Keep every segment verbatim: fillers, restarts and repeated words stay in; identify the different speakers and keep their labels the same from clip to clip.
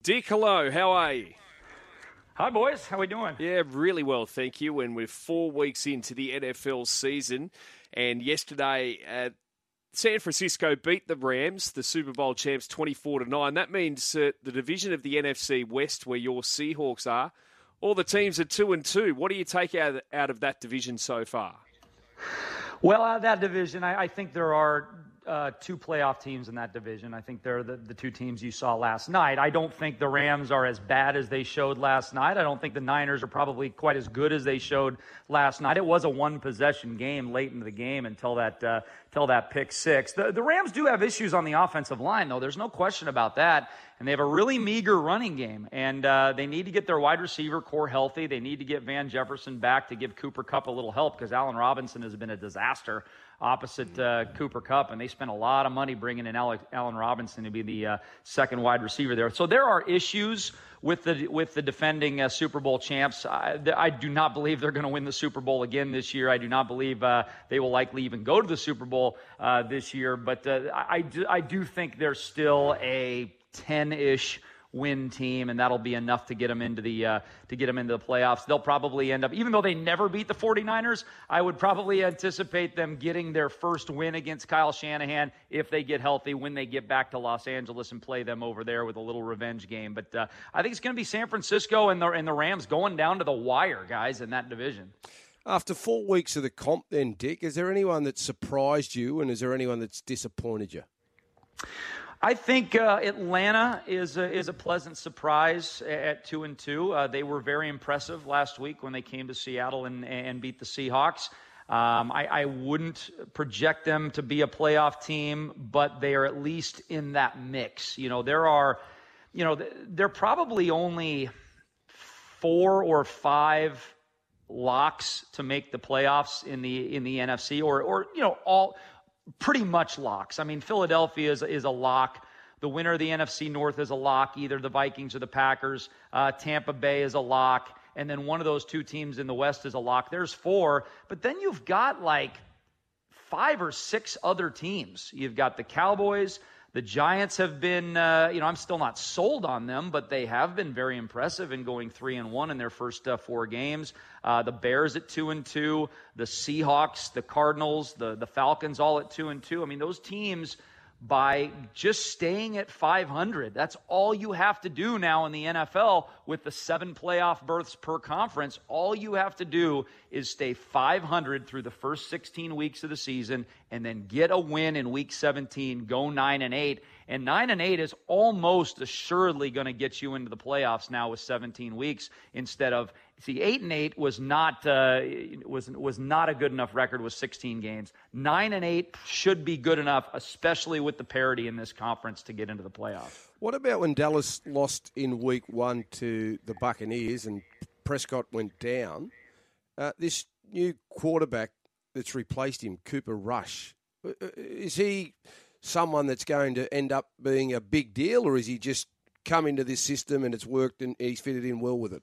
Speaker 1: Dick, hello. How are you?
Speaker 2: Hi, boys. How we doing?
Speaker 1: Yeah, really well, thank you. And we're four weeks into the N F L season. And yesterday, uh, San Francisco beat the Rams, the Super Bowl champs, twenty-four to nine. That means uh, the division of the N F C West, where your Seahawks are, all the teams are two and two. What do you take out of, out of that division so far?
Speaker 2: Well, out of that division, I, I think there are uh, two playoff teams in that division. I think they're the, the two teams you saw last night. I don't think the Rams are as bad as they showed last night. I don't think the Niners are probably quite as good as they showed last night. It was a one-possession game late into the game until that uh, until that pick six. The, the Rams do have issues on the offensive line, though. There's no question about that. And they have a really meager running game. And uh, they need to get their wide receiver core healthy. They need to get Van Jefferson back to give Cooper Kupp a little help, because Allen Robinson has been a disaster opposite uh, Cooper Kupp. And they spent a lot of money bringing in Alec, Allen Robinson to be the uh, second wide receiver there. So there are issues with the with the defending uh, Super Bowl champs. I, I do not believe they're going to win the Super Bowl again this year. I do not believe uh, they will likely even go to the Super Bowl uh, this year. But uh, I, do, I do think they're still a ten-ish win team, and that'll be enough to get them into the uh, to get them into the playoffs. They'll probably end up, even though they never beat the 49ers, I would probably anticipate them getting their first win against Kyle Shanahan if they get healthy when they get back to Los Angeles and play them over there with a little revenge game. But uh, I think it's going to be San Francisco and the and the Rams going down to the wire, guys, in that division.
Speaker 3: After four weeks of the comp then, Dick, is there anyone that surprised you, and is there anyone that's disappointed you?
Speaker 2: I think uh, Atlanta is a, is a pleasant surprise at two and two. Uh, they were very impressive last week when they came to Seattle and, and beat the Seahawks. Um, I, I wouldn't project them to be a playoff team, but they are at least in that mix. You know, there are, you know, they're probably only four or five locks to make the playoffs in the in the N F C, or or you know all. Pretty much locks. I mean, Philadelphia is, is a lock. The winner of the N F C North is a lock, either the Vikings or the Packers. Uh, Tampa Bay is a lock. And then one of those two teams in the West is a lock. There's four. But then you've got like five or six other teams. You've got the Cowboys. The Giants have been, uh, you know, I'm still not sold on them, but they have been very impressive in going three and one in their first uh, four games. Uh, the Bears at two and two, the Seahawks, the Cardinals, the the Falcons, all at two and two. I mean, those teams, by just staying at five hundred, that's all you have to do now in the N F L with the seven playoff berths per conference. All you have to do is stay five hundred through the first sixteen weeks of the season, and then get a win in week seventeen, go nine and eight. And nine and eight is almost assuredly going to get you into the playoffs now with seventeen weeks instead of, see, eight and eight was not uh, was was not a good enough record with sixteen games. Nine and eight should be good enough, especially with the parity in this conference, to get into the playoffs.
Speaker 3: What about when Dallas lost in week one to the Buccaneers and Prescott went down? Uh, this new quarterback that's replaced him, Cooper Rush, is he someone that's going to end up being a big deal, or is he just come into this system and it's worked and he's fitted in well with it?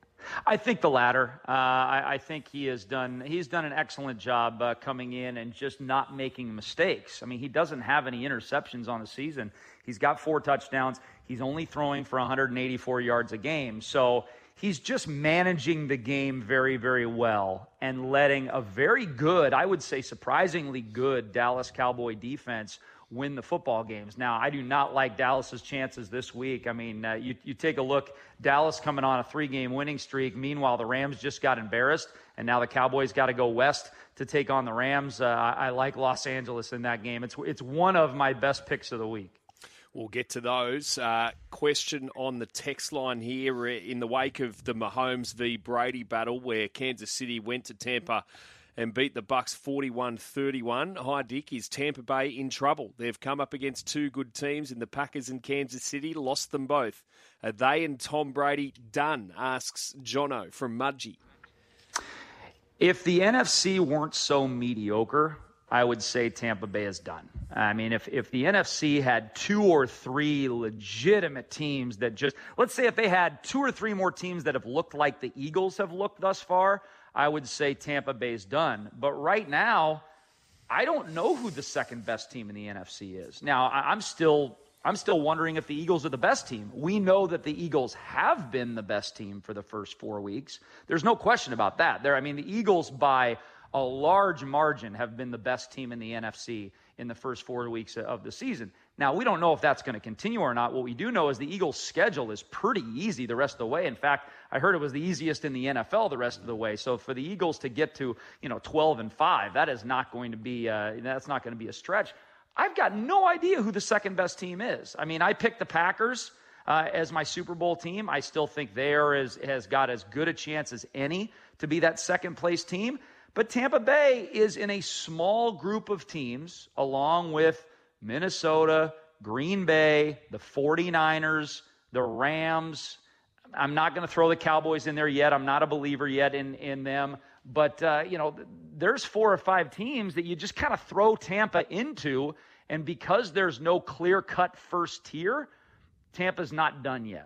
Speaker 2: I think the latter. Uh, I, I think he has done he's done an excellent job uh, coming in and just not making mistakes. I mean, he doesn't have any interceptions on the season. He's got four touchdowns. He's only throwing for one hundred eighty-four yards a game. So he's just managing the game very, very well and letting a very good, I would say surprisingly good, Dallas Cowboy defense win the football games. Now, I do not like Dallas's chances this week. I mean, uh, you, you take a look, Dallas coming on a three-game winning streak. Meanwhile, the Rams just got embarrassed, and now the Cowboys got to go west to take on the Rams. Uh, I, I like Los Angeles in that game. It's it's one of my best picks of the week.
Speaker 1: We'll get to those. Uh, question on the text line here in the wake of the Mahomes v. Brady battle, where Kansas City went to Tampa and beat the Bucks forty-one thirty-one. Hi, Dick. Is Tampa Bay in trouble? They've come up against two good teams in the Packers and Kansas City, lost them both. Are they and Tom Brady done? Asks Jono from Mudgee.
Speaker 2: If the N F C weren't so mediocre, I would say Tampa Bay is done. I mean, if, if the N F C had two or three legitimate teams that just, let's say if they had two or three more teams that have looked like the Eagles have looked thus far, I would say Tampa Bay's done. But right now, I don't know who the second best team in the N F C is. Now, I'm still I'm still wondering if the Eagles are the best team. We know that the Eagles have been the best team for the first four weeks. There's no question about that. There, I mean, the Eagles by a large margin have been the best team in the N F C in the first four weeks of the season. Now, we don't know if that's going to continue or not. What we do know is the Eagles' schedule is pretty easy the rest of the way. In fact, I heard it was the easiest in the N F L the rest of the way. So for the Eagles to get to, you know, twelve and five, that is not going to be uh, that's not going to be a stretch. I've got no idea who the second best team is. I mean, I picked the Packers uh, as my Super Bowl team. I still think they are as, has got as good a chance as any to be that second place team. But Tampa Bay is in a small group of teams along with Minnesota, Green Bay, the forty-niners, the Rams. I'm not going to throw the Cowboys in there yet. I'm not a believer yet in, in them. But, uh, you know, there's four or five teams that you just kind of throw Tampa into, and because there's no clear-cut first tier, Tampa's not done yet.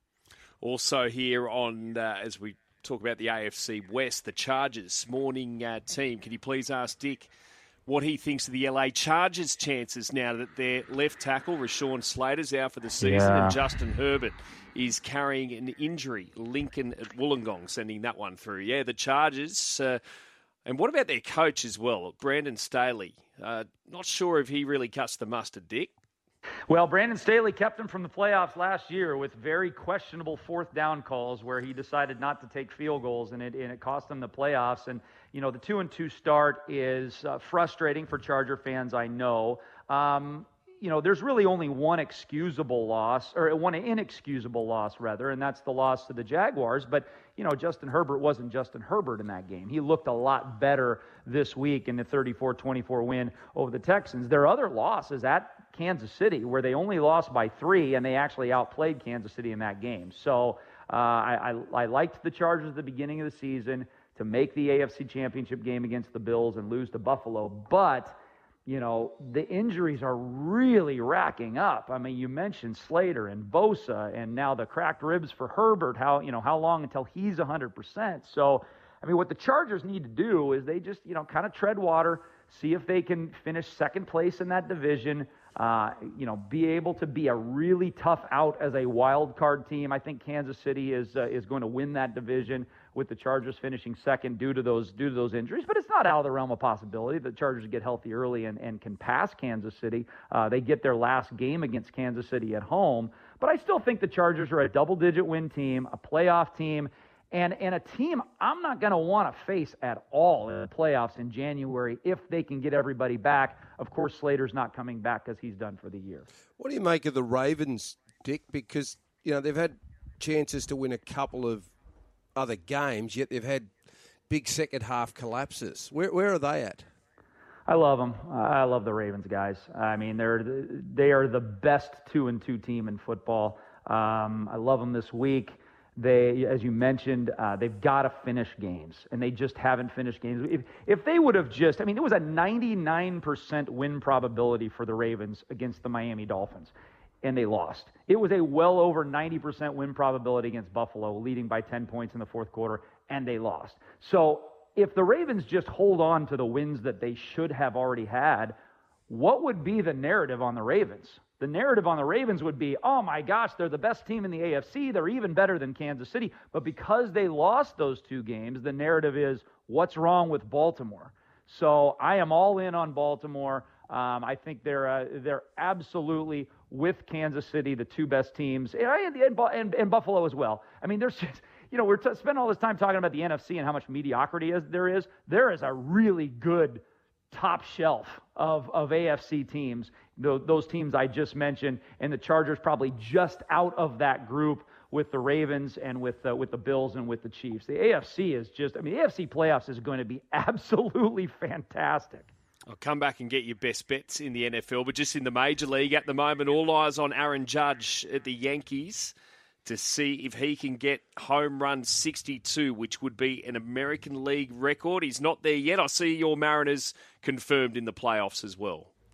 Speaker 1: Also here on, uh, as we talk about the A F C West, the Chargers morning uh, team. Can you please ask Dick what he thinks of the L A Chargers' chances now that their left tackle, Rashawn Slater's out for the season,
Speaker 2: Yeah.
Speaker 1: and Justin Herbert is carrying an injury. Lincoln at Wollongong sending that one through. Yeah, the Chargers. Uh, and what about their coach as well, Brandon Staley? Uh, not sure if he really cuts the mustard, Dick.
Speaker 2: Well, Brandon Staley kept him from the playoffs last year with very questionable fourth down calls where he decided not to take field goals, and it, and it cost them the playoffs. And, you know, the two and two start is uh, frustrating for Charger fans, I know. Um, you know, there's really only one excusable loss, or one inexcusable loss, rather, and that's the loss to the Jaguars. But, you know, Justin Herbert wasn't Justin Herbert in that game. He looked a lot better this week in the thirty-four twenty-four win over the Texans. There are other losses at Kansas City where they only lost by three, and they actually outplayed Kansas City in that game. So uh, I, I, I liked the Chargers at the beginning of the season to make the A F C Championship game against the Bills and lose to Buffalo, but you know, the injuries are really racking up. I mean, you mentioned Slater and Bosa, and now the cracked ribs for Herbert. How, you know, how long until he's one hundred percent? So, I mean, what the Chargers need to do is they just, you know, kind of tread water, see if they can finish second place in that division, uh, you know, be able to be a really tough out as a wild card team. I think Kansas City is uh, is going to win that division, with the Chargers finishing second due to those due to those injuries. But it's not out of the realm of possibility. The Chargers get healthy early and, and can pass Kansas City. Uh, they get their last game against Kansas City at home. But I still think the Chargers are a double-digit win team, a playoff team, and, and a team I'm not going to want to face at all in the playoffs in January if they can get everybody back. Of course, Slater's not coming back because he's done for the year.
Speaker 3: What do you make of the Ravens, Dick? Because, you know, they've had chances to win a couple of other games, yet they've had big second half collapses. Where where are they at?
Speaker 2: I love them. I love the Ravens, guys. I mean, they're they are the best two and two team in football. Um, I love them this week. They, as you mentioned, uh, they've got to finish games, and they just haven't finished games. If if they would have just, I mean, it was a ninety-nine percent win probability for the Ravens against the Miami Dolphins, and they lost. It was a well over ninety percent win probability against Buffalo, leading by ten points in the fourth quarter, and they lost. So if the Ravens just hold on to the wins that they should have already had, what would be the narrative on the Ravens? The narrative on the Ravens would be, oh my gosh, they're the best team in the A F C. They're even better than Kansas City. But because they lost those two games, the narrative is, what's wrong with Baltimore? So I am all in on Baltimore. Um, I think they're uh, they're absolutely, with Kansas City, the two best teams, and, and, and, and Buffalo as well. I mean, there's just, you know, we're t- spending all this time talking about the N F C and how much mediocrity is, there is. There is a really good top shelf of, of A F C teams, those, those teams I just mentioned, and the Chargers probably just out of that group with the Ravens and with uh, with the Bills and with the Chiefs. The A F C is just, I mean, the A F C playoffs is going to be absolutely fantastic.
Speaker 1: I'll come back and get your best bets in the N F L, but just in the Major League at the moment, all eyes on Aaron Judge at the Yankees to see if he can get home run sixty-two, which would be an American League record. He's not there yet. I see your Mariners confirmed in the playoffs as well.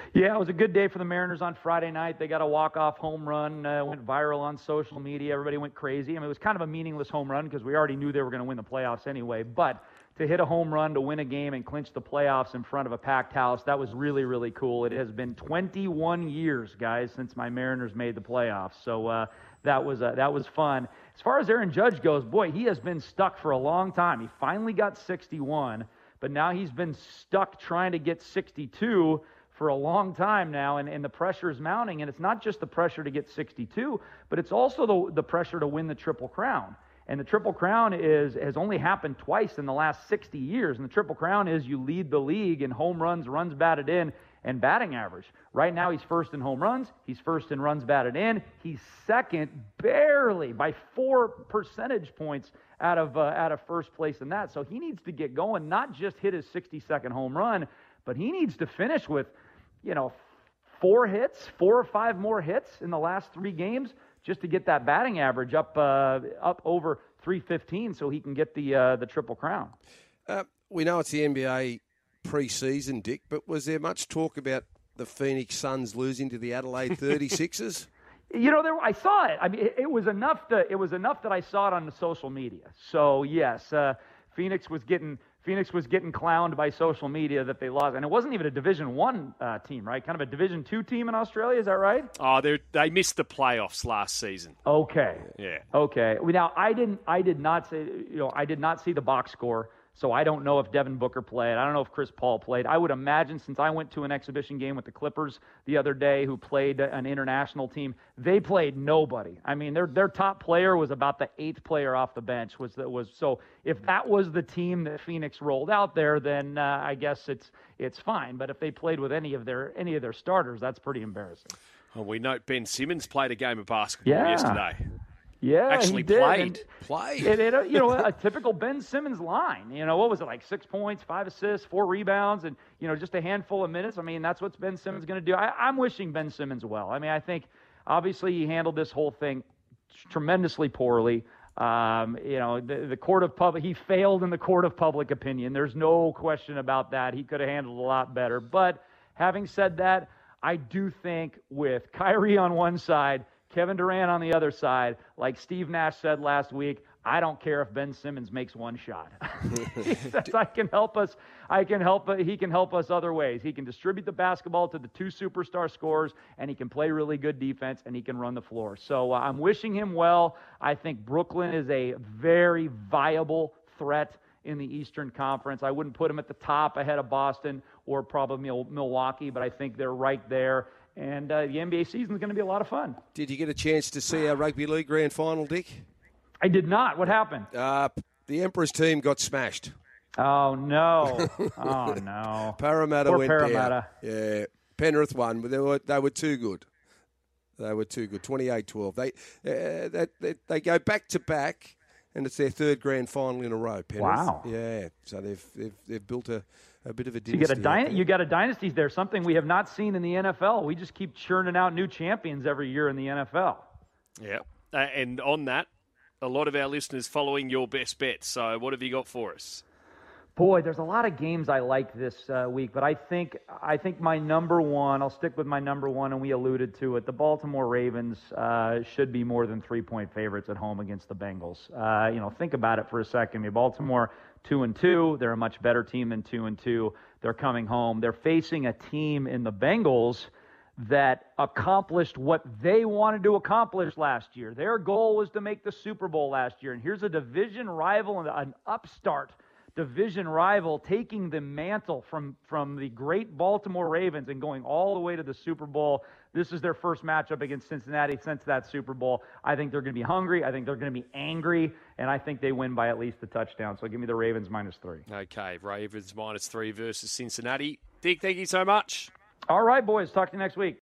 Speaker 2: Yeah, it was a good day for the Mariners on Friday night. They got a walk-off home run, uh, went viral on social media. Everybody went crazy. I mean, it was kind of a meaningless home run because we already knew they were going to win the playoffs anyway. But to hit a home run to win a game and clinch the playoffs in front of a packed house, that was really, really cool. It has been twenty-one years, guys, since my Mariners made the playoffs. So uh, that was uh, that was fun. As far as Aaron Judge goes, boy, he has been stuck for a long time. He finally got sixty-one, but now he's been stuck trying to get sixty-two for a long time now, and, and the pressure is mounting. And it's not just the pressure to get sixty-two, but it's also the, the pressure to win the Triple Crown. And the Triple Crown is has only happened twice in the last sixty years. And the Triple Crown is you lead the league in home runs, runs batted in, and batting average. Right now he's first in home runs. He's first in runs batted in. He's second, barely, by four percentage points out of, uh, out of first place in that. So he needs to get going, not just hit his sixty-second home run, but he needs to finish with, you know, four hits, four or five more hits in the last three games just to get that batting average up uh, up over three fifteen so he can get the uh, the Triple Crown.
Speaker 3: Uh, we know it's the N B A pre-season, Dick, but was there much talk about the Phoenix Suns losing to the Adelaide thirty-sixers?
Speaker 2: You know, there, I saw it. I mean, it, it was enough to, it was enough that I saw it on the social media. So yes, uh, Phoenix was getting Phoenix was getting clowned by social media that they lost, and it wasn't even a Division One uh, team, right? Kind of a Division Two team in Australia. Is that right?
Speaker 1: Oh, they they missed the playoffs last season.
Speaker 2: Okay.
Speaker 1: Yeah.
Speaker 2: Okay. Now I didn't. I did not say. You know, I did not see the box score. So I don't know if Devin Booker played. I don't know if Chris Paul played. I would imagine, since I went to an exhibition game with the Clippers the other day who played an international team, they played nobody. I mean, their their top player was about the eighth player off the bench. Was that was so if that was the team that Phoenix rolled out there, then uh, I guess it's it's fine. But if they played with any of their any of their starters, that's pretty embarrassing.
Speaker 1: Well, we note Ben Simmons played a game of basketball
Speaker 2: yeah.
Speaker 1: yesterday.
Speaker 2: Yeah,
Speaker 1: actually
Speaker 2: he did.
Speaker 1: played.
Speaker 2: And
Speaker 3: Played.
Speaker 2: It, it, you know, a typical Ben Simmons line. You know, what was it, like six points, five assists, four rebounds, and, you know, just a handful of minutes. I mean, that's what Ben Simmons going to do. I, I'm wishing Ben Simmons well. I mean, I think, obviously, he handled this whole thing tremendously poorly. Um, you know, the, the court of public, he failed in the court of public opinion. There's no question about that. He could have handled it a lot better. But having said that, I do think with Kyrie on one side, Kevin Durant on the other side, like Steve Nash said last week, I don't care if Ben Simmons makes one shot. He says, I can help us. I can help. He can help us other ways. He can distribute the basketball to the two superstar scorers, and he can play really good defense, and he can run the floor. So uh, I'm wishing him well. I think Brooklyn is a very viable threat in the Eastern Conference. I wouldn't put them at the top ahead of Boston or probably Milwaukee, but I think they're right there. And uh, the N B A season is going to be a lot of fun.
Speaker 3: Did you get a chance to see our Rugby League Grand Final, Dick?
Speaker 2: I did not. What happened?
Speaker 3: Uh, the Emperor's team got smashed.
Speaker 2: Oh, no. Oh, no.
Speaker 3: Parramatta
Speaker 2: Poor
Speaker 3: went
Speaker 2: Parramatta.
Speaker 3: down. Yeah. Penrith won, but they were, they were too good. They were too good. twenty-eight twelve. They, uh, they, they, they go back-to-back, and it's their third grand final in a row, Penrith.
Speaker 2: Wow.
Speaker 3: Yeah. So they've they've, they've built a, a bit of a dynasty.
Speaker 2: So you, got a dy- you got a dynasty there, something we have not seen in the N F L. We just keep churning out new champions every year in the N F L.
Speaker 1: Yeah. Uh, and on that, a lot of our listeners following your best bets. So what have you got for us?
Speaker 2: Boy, there's a lot of games I like this uh, week, but I think I think my number one, I'll stick with my number one, and we alluded to it. The Baltimore Ravens uh, should be more than three-point favorites at home against the Bengals. Uh, you know, think about it for a second. I mean, Baltimore two and two, they're a much better team than two and two. They're coming home. They're facing a team in the Bengals that accomplished what they wanted to accomplish last year. Their goal was to make the Super Bowl last year, and here's a division rival and an upstart division rival taking the mantle from, from the great Baltimore Ravens and going all the way to the Super Bowl. This is their first matchup against Cincinnati since that Super Bowl. I think they're going to be hungry. I think they're going to be angry, and I think they win by at least a touchdown. So give me the Ravens minus three.
Speaker 1: Okay, Ravens minus three versus Cincinnati. Dick, thank you so much.
Speaker 2: All right, boys. Talk to you next week.